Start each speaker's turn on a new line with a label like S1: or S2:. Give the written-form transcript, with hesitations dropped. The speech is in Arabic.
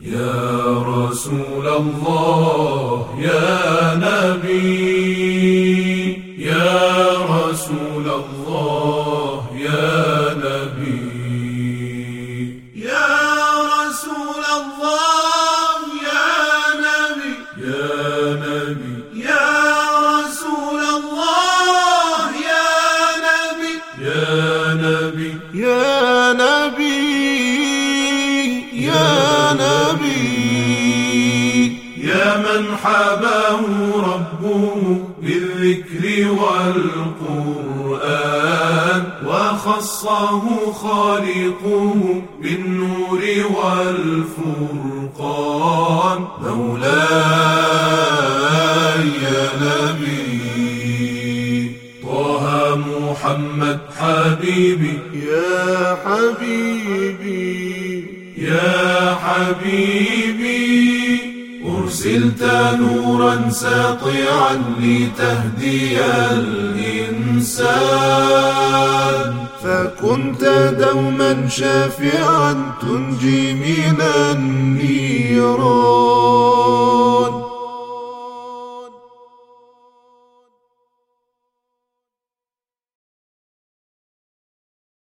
S1: يا رسول الله يا نبي، يا رسول الله يا نبي، يا رسول الله يا نبي، يا نبي، يا رسول الله يا نبي، يا نبي، يا نبي، يا نبي، يا من حباه ربه بالذكر والقرآن، وخصه خالقه بالنور والفرقان. مولاي يا نبي طه محمد حبيبي، يا حبيبي، يا حبيبي، أرسلت نورا ساطعا لتهدي الإنسان، فكنت دوما شافعا تنجي من النيران.